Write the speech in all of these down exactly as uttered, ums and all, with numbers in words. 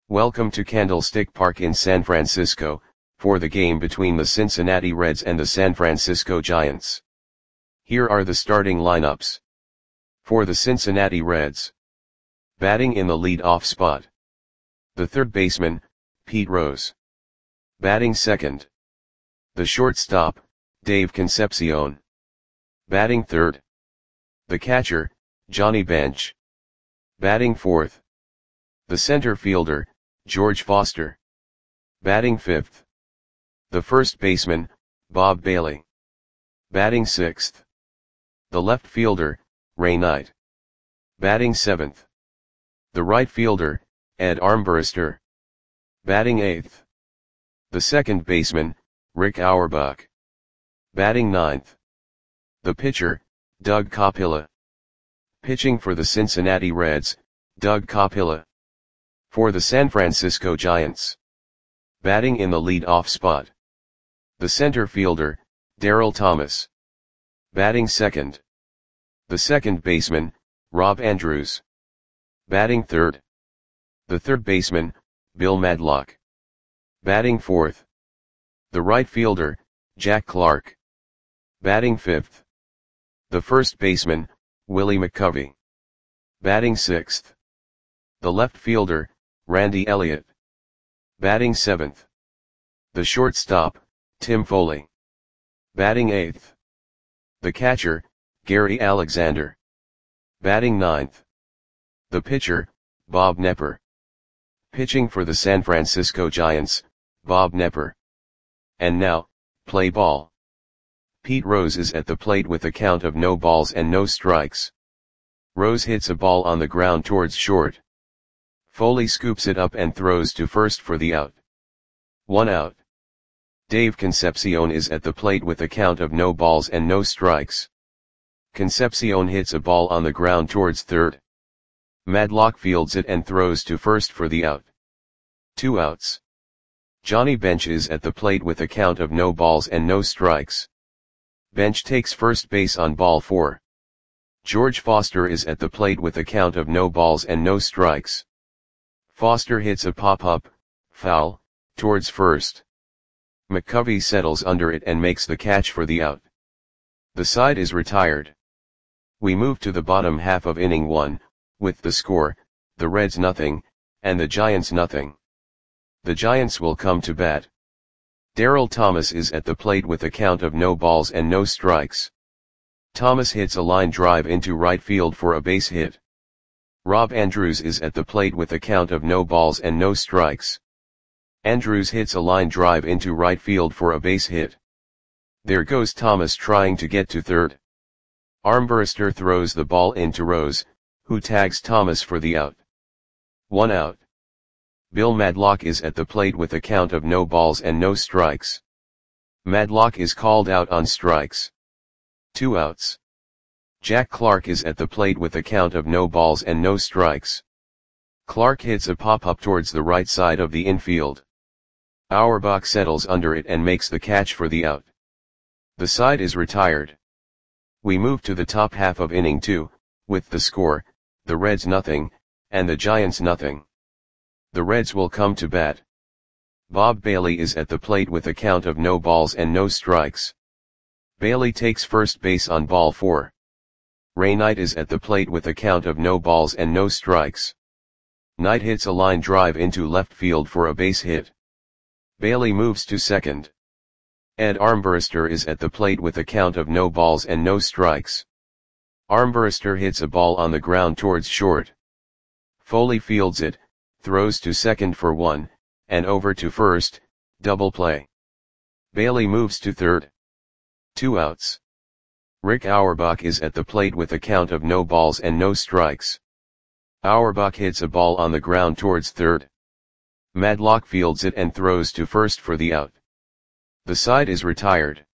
Welcome to Candlestick Park in San Francisco, for the game between the Cincinnati Reds and the San Francisco Giants. Here are the starting lineups. For the Cincinnati Reds. Batting in the lead-off spot. The third baseman, Pete Rose. Batting second. The shortstop, Dave Concepcion. Batting third. The catcher, Johnny Bench. Batting fourth. The center fielder, George Foster. Batting fifth. The first baseman, Bob Bailey. Batting sixth. The left fielder, Ray Knight. Batting seventh. The right fielder, Ed Armbruster. Batting eighth. The second baseman, Rick Auerbach. Batting ninth. The pitcher, Doug Coppola. Pitching for the Cincinnati Reds, Doug Coppola. For the San Francisco Giants. Batting in the lead-off spot. The center fielder, Darryl Thomas. Batting second. The second baseman, Rob Andrews. Batting third. The third baseman, Bill Madlock. Batting fourth. The right fielder, Jack Clark. Batting fifth. The first baseman, Willie McCovey. Batting sixth. The left fielder, Randy Elliott. Batting seventh. The shortstop, Tim Foley. Batting eighth. The catcher, Gary Alexander. Batting ninth. The pitcher, Bob Knepper. Pitching for the San Francisco Giants, Bob Knepper. And now, play ball. Pete Rose is at the plate with a count of no balls and no strikes. Rose hits a ball on the ground towards short. Foley scoops it up and throws to first for the out. One out. Dave Concepcion is at the plate with a count of no balls and no strikes. Concepcion hits a ball on the ground towards third. Madlock fields it and throws to first for the out. Two outs. Johnny Bench is at the plate with a count of no balls and no strikes. Bench takes first base on ball four. George Foster is at the plate with a count of no balls and no strikes. Foster hits a pop-up, foul, towards first. McCovey settles under it and makes the catch for the out. The side is retired. We move to the bottom half of inning one, with the score, the Reds nothing, and the Giants nothing. The Giants will come to bat. Darryl Thomas is at the plate with a count of no balls and no strikes. Thomas hits a line drive into right field for a base hit. Rob Andrews is at the plate with a count of no balls and no strikes. Andrews hits a line drive into right field for a base hit. There goes Thomas trying to get to third. Armbruster throws the ball into Rose, who tags Thomas for the out. One out. Bill Madlock is at the plate with a count of no balls and no strikes. Madlock is called out on strikes. Two outs. Jack Clark is at the plate with a count of no balls and no strikes. Clark hits a pop-up towards the right side of the infield. Auerbach settles under it and makes the catch for the out. The side is retired. We move to the top half of inning two, with the score, the Reds nothing, and the Giants nothing. The Reds will come to bat. Bob Bailey is at the plate with a count of no balls and no strikes. Bailey takes first base on ball four. Ray Knight is at the plate with a count of no balls and no strikes. Knight hits a line drive into left field for a base hit. Bailey moves to second. Ed Armbruster is at the plate with a count of no balls and no strikes. Armbruster hits a ball on the ground towards short. Foley fields it, throws to second for one, and over to first, double play. Bailey moves to third. Two outs. Rick Auerbach is at the plate with a count of no balls and no strikes. Auerbach hits a ball on the ground towards third. Madlock fields it and throws to first for the out. The side is retired.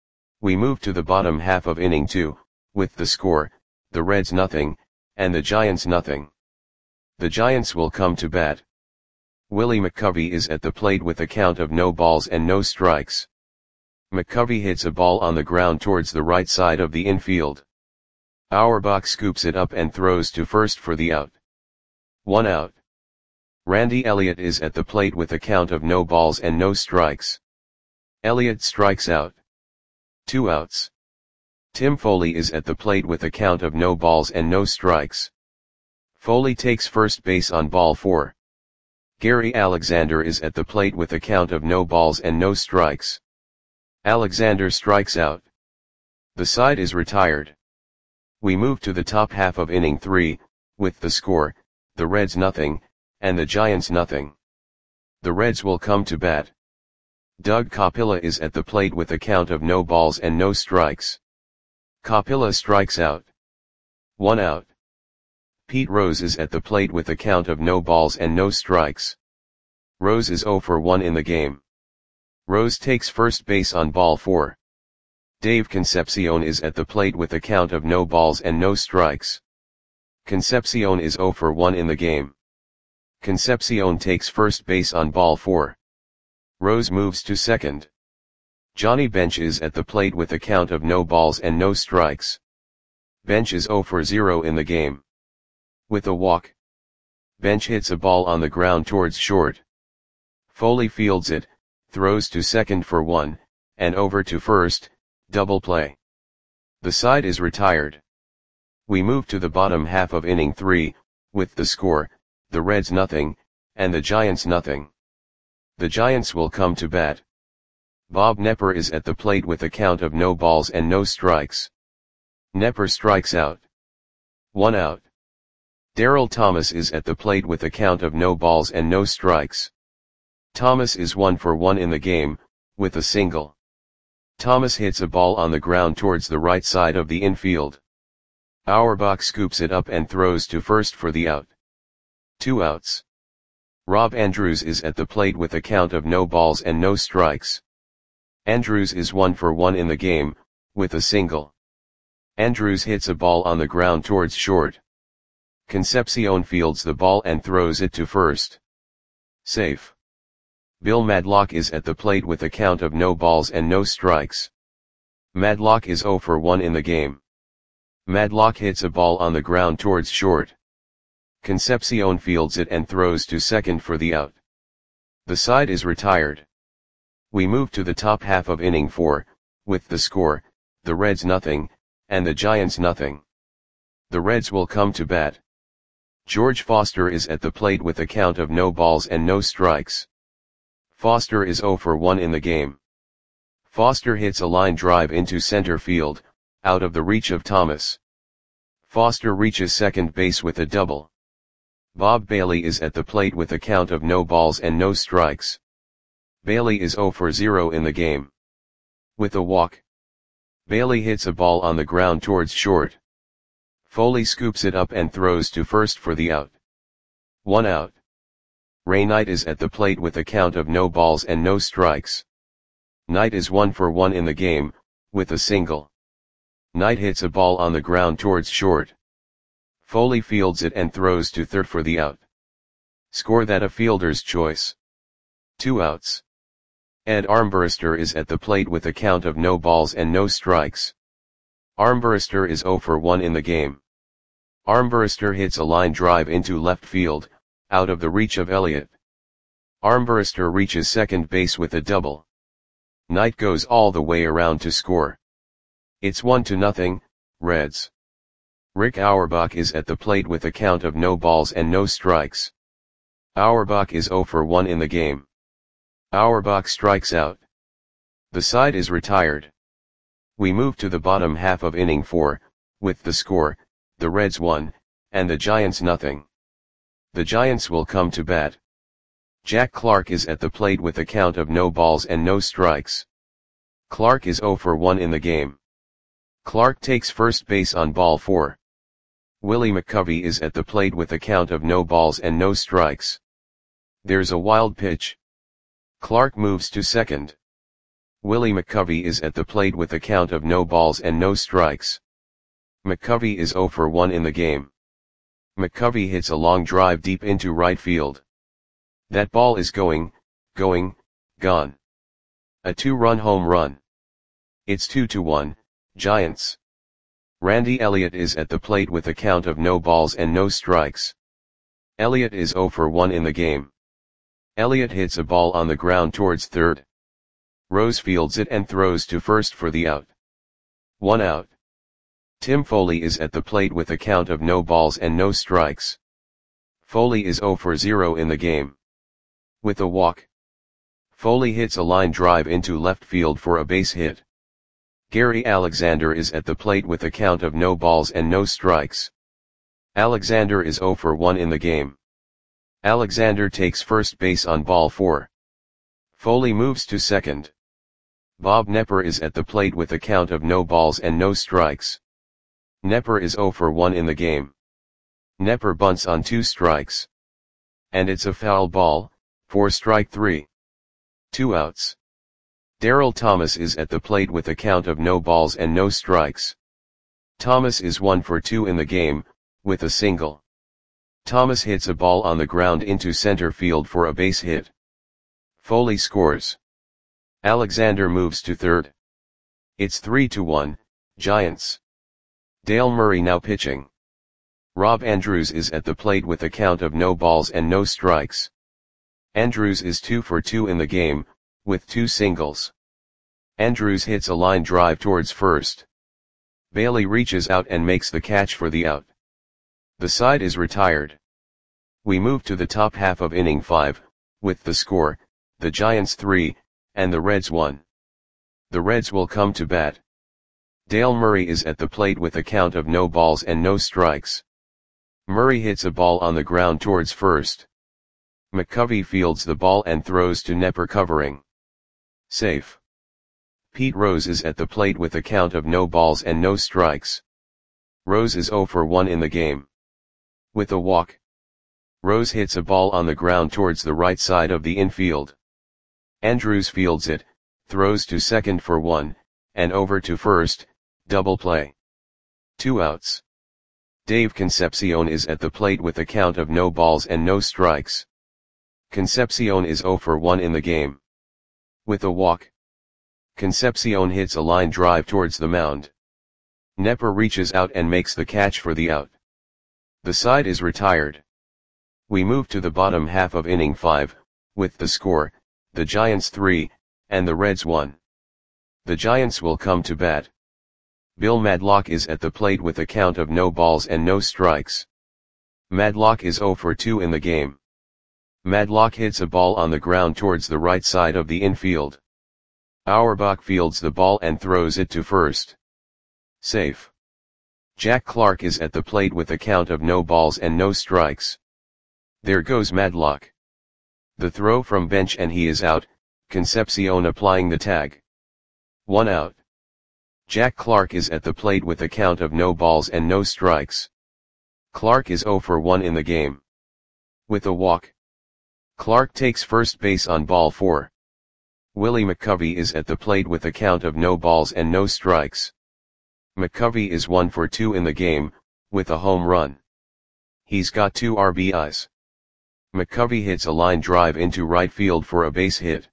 We move to the bottom half of inning two, with the score, the Reds nothing, and the Giants nothing. The Giants will come to bat. Willie McCovey is at the plate with a count of no balls and no strikes. McCovey hits a ball on the ground towards the right side of the infield. Auerbach scoops it up and throws to first for the out. One out. Randy Elliott is at the plate with a count of no balls and no strikes. Elliott strikes out. Two outs. Tim Foley is at the plate with a count of no balls and no strikes. Foley takes first base on ball four. Gary Alexander is at the plate with a count of no balls and no strikes. Alexander strikes out. The side is retired. We move to the top half of inning three, with the score, the Reds nothing, and the Giants nothing. The Reds will come to bat. Doug Kopila is at the plate with a count of no balls and no strikes. Kopila strikes out. One out. Pete Rose is at the plate with a count of no balls and no strikes. Rose is oh for one in the game. Rose takes first base on ball four. Dave Concepcion is at the plate with a count of no balls and no strikes. Concepcion is oh for one in the game. Concepcion takes first base on ball four. Rose moves to second. Johnny Bench is at the plate with a count of no balls and no strikes. Bench is oh for zero in the game. With a walk. Bench hits a ball on the ground towards short. Foley fields it, throws to second for one, and over to first, double play. The side is retired. We move to the bottom half of inning three, with the score, the Reds nothing, and the Giants nothing. The Giants will come to bat. Bob Knepper is at the plate with a count of no balls and no strikes. Knepper strikes out. One out. Darryl Thomas is at the plate with a count of no balls and no strikes. Thomas is one for one in the game, with a single. Thomas hits a ball on the ground towards the right side of the infield. Auerbach scoops it up and throws to first for the out. Two outs. Rob Andrews is at the plate with a count of no balls and no strikes. Andrews is one for one in the game, with a single. Andrews hits a ball on the ground towards short. Concepcion fields the ball and throws it to first. Safe. Bill Madlock is at the plate with a count of no balls and no strikes. Madlock is oh for one in the game. Madlock hits a ball on the ground towards short. Concepcion fields it and throws to second for the out. The side is retired. We move to the top half of inning four, with the score, the Reds nothing, and the Giants nothing. The Reds will come to bat. George Foster is at the plate with a count of no balls and no strikes. Foster is oh for one in the game. Foster hits a line drive into center field, out of the reach of Thomas. Foster reaches second base with a double. Bob Bailey is at the plate with a count of no balls and no strikes. Bailey is oh for zero in the game. With a walk. Bailey hits a ball on the ground towards short. Foley scoops it up and throws to first for the out. One out. Ray Knight is at the plate with a count of no balls and no strikes. Knight is one for one in the game, with a single. Knight hits a ball on the ground towards short. Foley fields it and throws to third for the out. Score that a fielder's choice. Two outs. Ed Armbruster is at the plate with a count of no balls and no strikes. Armbruster is oh for one in the game. Armbruster hits a line drive into left field, out of the reach of Elliott. Armbruster reaches second base with a double. Knight goes all the way around to score. It's one to nothing, Reds. Rick Auerbach is at the plate with a count of no balls and no strikes. Auerbach is oh for one in the game. Auerbach strikes out. The side is retired. We move to the bottom half of inning four, with the score, the Reds one, and the Giants nothing. The Giants will come to bat. Jack Clark is at the plate with a count of no balls and no strikes. Clark is oh for one in the game. Clark takes first base on ball four. Willie McCovey is at the plate with a count of no balls and no strikes. There's a wild pitch. Clark moves to second. Willie McCovey is at the plate with a count of no balls and no strikes. McCovey is oh for one in the game. McCovey hits a long drive deep into right field. That ball is going, going, gone. A two-run home run. It's two to one, Giants. Randy Elliott is at the plate with a count of no balls and no strikes. Elliott is zero for one in the game. Elliott hits a ball on the ground towards third. Rose fields it and throws to first for the out. One out. Tim Foley is at the plate with a count of no balls and no strikes. Foley is zero for zero in the game. With a walk. Foley hits a line drive into left field for a base hit. Gary Alexander is at the plate with a count of no balls and no strikes. Alexander is zero for one in the game. Alexander takes first base on ball four. Foley moves to second. Bob Knepper is at the plate with a count of no balls and no strikes. Knepper is zero for one in the game. Knepper bunts on two strikes. And it's a foul ball, for strike three. Two outs. Darrell Thomas is at the plate with a count of no balls and no strikes. Thomas is one for two in the game, with a single. Thomas hits a ball on the ground into center field for a base hit. Foley scores. Alexander moves to third. It's three to one, Giants. Dale Murray now pitching. Rob Andrews is at the plate with a count of no balls and no strikes. Andrews is two for two in the game, with two singles. Andrews hits a line drive towards first. Bailey reaches out and makes the catch for the out. The side is retired. We move to the top half of inning five, with the score, the Giants three, and the Reds one. The Reds will come to bat. Dale Murray is at the plate with a count of no balls and no strikes. Murray hits a ball on the ground towards first. McCovey fields the ball and throws to Knepper covering. Safe. Pete Rose is at the plate with a count of no balls and no strikes. Rose is zero for one in the game. With a walk. Rose hits a ball on the ground towards the right side of the infield. Andrews fields it, throws to second for one, and over to first, double play. Two outs. Dave Concepcion is at the plate with a count of no balls and no strikes. Concepcion is zero for one in the game. With a walk. Concepcion hits a line drive towards the mound. Knepper reaches out and makes the catch for the out. The side is retired. We move to the bottom half of inning five, with the score, the Giants three, and the Reds one. The Giants will come to bat. Bill Madlock is at the plate with a count of no balls and no strikes. Madlock is zero for two in the game. Madlock hits a ball on the ground towards the right side of the infield. Auerbach fields the ball and throws it to first. Safe. Jack Clark is at the plate with a count of no balls and no strikes. There goes Madlock. The throw from bench and he is out, Concepcion applying the tag. One out. Jack Clark is at the plate with a count of no balls and no strikes. Clark is zero for one in the game. With a walk. Clark takes first base on ball four. Willie McCovey is at the plate with a count of no balls and no strikes. McCovey is one for two in the game, with a home run. He's got two R B Is. McCovey hits a line drive into right field for a base hit.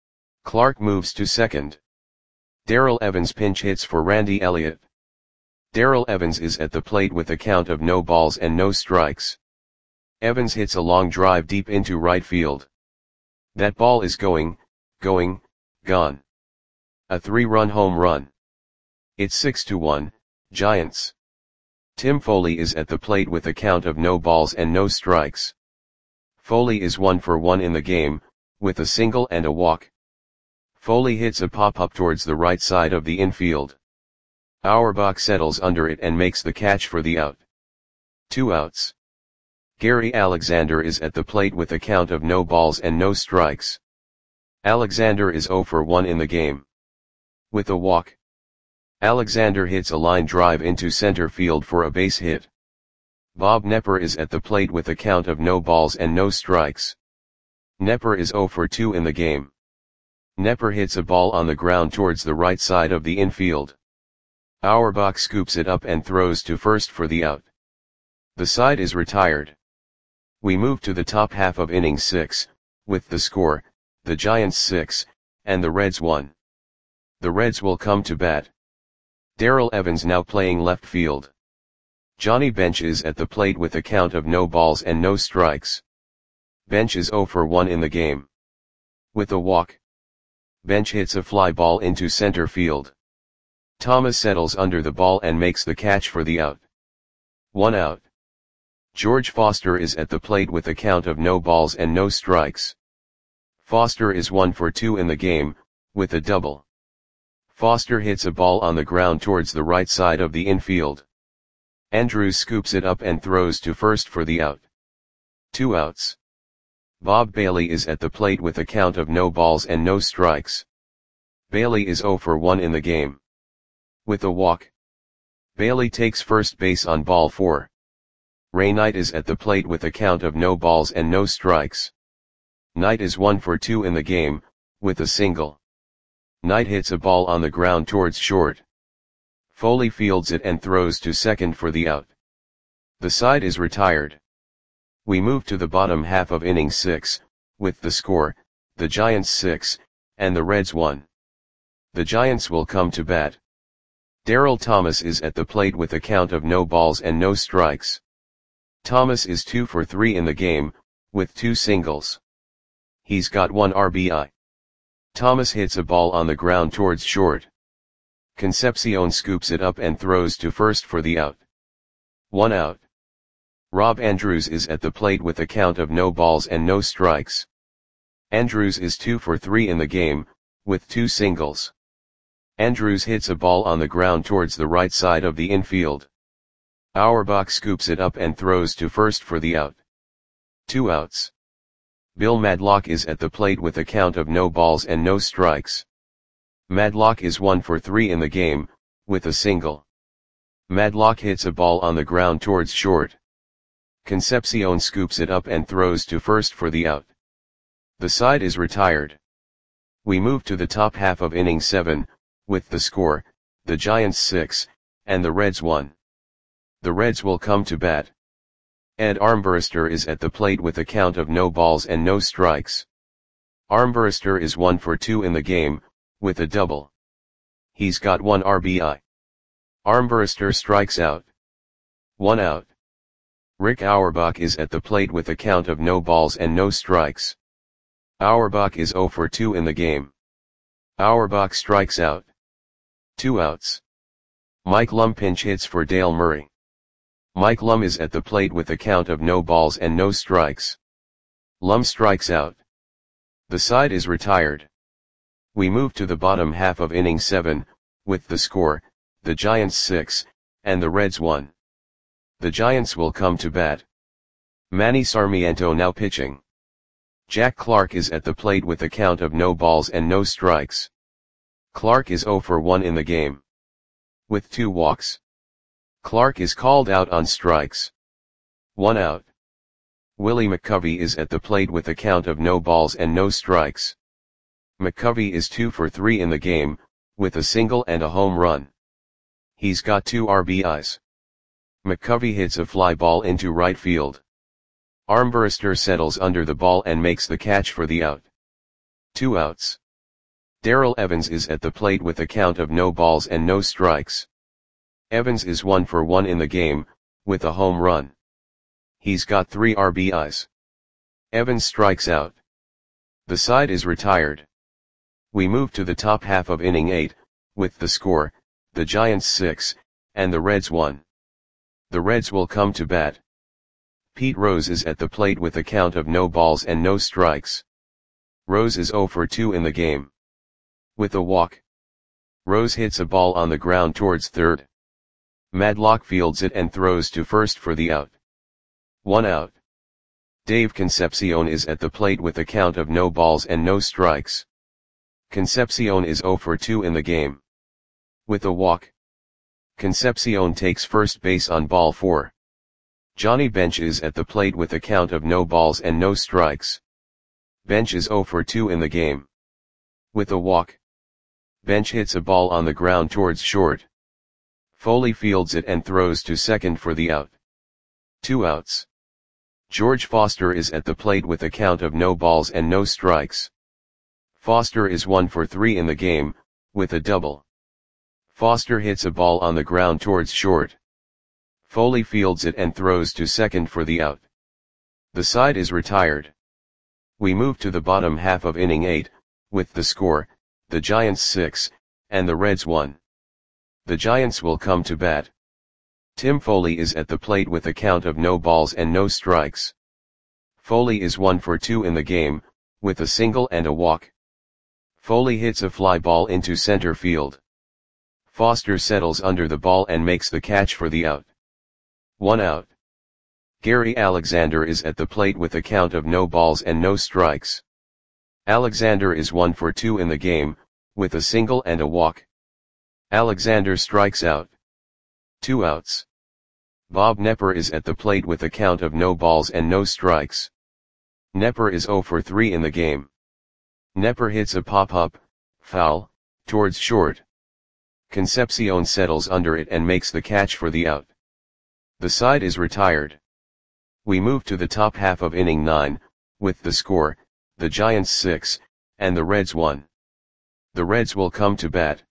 Clark moves to second. Darrell Evans pinch hits for Randy Elliott. Darrell Evans is at the plate with a count of no balls and no strikes. Evans hits a long drive deep into right field. That ball is going, going, gone. A three-run home run. It's six to one, Giants. Tim Foley is at the plate with a count of no balls and no strikes. Foley is one for one in the game, with a single and a walk. Foley hits a pop-up towards the right side of the infield. Auerbach settles under it and makes the catch for the out. Two outs. Gary Alexander is at the plate with a count of no balls and no strikes. Alexander is zero for one in the game. With a walk. Alexander hits a line drive into center field for a base hit. Bob Knepper is at the plate with a count of no balls and no strikes. Knepper is zero for two in the game. Knepper hits a ball on the ground towards the right side of the infield. Auerbach scoops it up and throws to first for the out. The side is retired. We move to the top half of inning six, with the score, the Giants six, and the Reds one. The Reds will come to bat. Darrell Evans now playing left field. Johnny Bench is at the plate with a count of no balls and no strikes. Bench is zero for one in the game. With a walk, Bench hits a fly ball into center field. Thomas settles under the ball and makes the catch for the out. One out. George Foster is at the plate with a count of no balls and no strikes. Foster is one for two in the game, with a double. Foster hits a ball on the ground towards the right side of the infield. Andrews scoops it up and throws to first for the out. Two outs. Bob Bailey is at the plate with a count of no balls and no strikes. Bailey is zero for one in the game. With a walk, Bailey takes first base on ball four. Ray Knight is at the plate with a count of no balls and no strikes. Knight is one for two in the game, with a single. Knight hits a ball on the ground towards short. Foley fields it and throws to second for the out. The side is retired. We move to the bottom half of inning six, with the score, the Giants six, and the Reds one. The Giants will come to bat. Darryl Thomas is at the plate with a count of no balls and no strikes. Thomas is two for three in the game, with two singles. He's got one R B I. Thomas hits a ball on the ground towards short. Concepcion scoops it up and throws to first for the out. One out. Rob Andrews is at the plate with a count of no balls and no strikes. Andrews is two for three in the game, with two singles. Andrews hits a ball on the ground towards the right side of the infield. Auerbach scoops it up and throws to first for the out. Two outs. Bill Madlock is at the plate with a count of no balls and no strikes. Madlock is one for three in the game, with a single. Madlock hits a ball on the ground towards short. Concepcion scoops it up and throws to first for the out. The side is retired. We move to the top half of inning seven, with the score, the Giants six, and the Reds one. The Reds will come to bat. Ed Armbruster is at the plate with a count of no balls and no strikes. Armbruster is one for two in the game, with a double. He's got one R B I. Armbruster strikes out. One out. Rick Auerbach is at the plate with a count of no balls and no strikes. Auerbach is zero for two in the game. Auerbach strikes out. Two outs. Mike Lum pinch hits for Dale Murray. Mike Lum is at the plate with a count of no balls and no strikes. Lum strikes out. The side is retired. We move to the bottom half of inning seven, with the score, the Giants six, and the Reds one. The Giants will come to bat. Manny Sarmiento now pitching. Jack Clark is at the plate with a count of no balls and no strikes. Clark is zero for one in the game. With two walks. Clark is called out on strikes. One out. Willie McCovey is at the plate with a count of no balls and no strikes. McCovey is two for three in the game, with a single and a home run. He's got two R B Is. McCovey hits a fly ball into right field. Armbruster settles under the ball and makes the catch for the out. Two outs. Darrell Evans is at the plate with a count of no balls and no strikes. Evans is one for one in the game, with a home run. He's got three R B Is. Evans strikes out. The side is retired. We move to the top half of inning eight, with the score, the Giants six, and the Reds one. The Reds will come to bat. Pete Rose is at the plate with a count of no balls and no strikes. Rose is zero for two in the game. With a walk, Rose hits a ball on the ground towards third. Madlock fields it and throws to first for the out. One out. Dave Concepcion is at the plate with a count of no balls and no strikes. Concepcion is zero for two in the game. With a walk, Concepcion takes first base on ball four. Johnny Bench is at the plate with a count of no balls and no strikes. Bench is zero for two in the game. With a walk, Bench hits a ball on the ground towards short. Foley fields it and throws to second for the out. Two outs. George Foster is at the plate with a count of no balls and no strikes. Foster is one for three in the game, with a double. Foster hits a ball on the ground towards short. Foley fields it and throws to second for the out. The side is retired. We move to the bottom half of inning eight, with the score, the Giants six, and the Reds one. The Giants will come to bat. Tim Foley is at the plate with a count of no balls and no strikes. Foley is one for two in the game, with a single and a walk. Foley hits a fly ball into center field. Foster settles under the ball and makes the catch for the out. One out. Gary Alexander is at the plate with a count of no balls and no strikes. Alexander is one for two in the game, with a single and a walk. Alexander strikes out. Two outs. Bob Knepper is at the plate with a count of no balls and no strikes. Knepper is zero for three in the game. Knepper hits a pop-up, foul, towards short. Concepcion settles under it and makes the catch for the out. The side is retired. We move to the top half of inning nine, with the score, the Giants six, and the Reds one. The Reds will come to bat.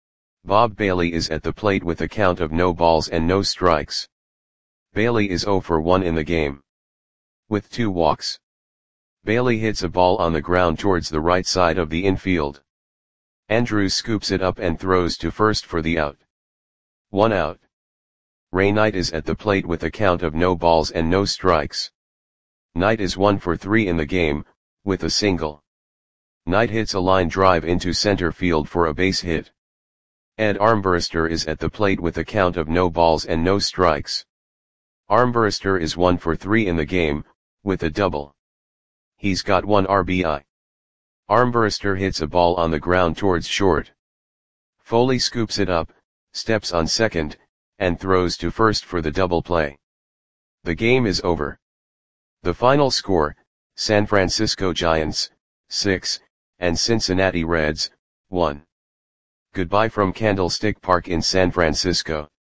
Bob Bailey is at the plate with a count of no balls and no strikes. Bailey is zero for one in the game. With two walks. Bailey hits a ball on the ground towards the right side of the infield. Andrews scoops it up and throws to first for the out. One out. Ray Knight is at the plate with a count of no balls and no strikes. Knight is one for three in the game, with a single. Knight hits a line drive into center field for a base hit. Ed Armbruster is at the plate with a count of no balls and no strikes. Armbruster is one for three in the game, with a double. He's got one R B I. Armbruster hits a ball on the ground towards short. Foley scoops it up, steps on second, and throws to first for the double play. The game is over. The final score, San Francisco Giants, six, and Cincinnati Reds, one. Goodbye from Candlestick Park in San Francisco.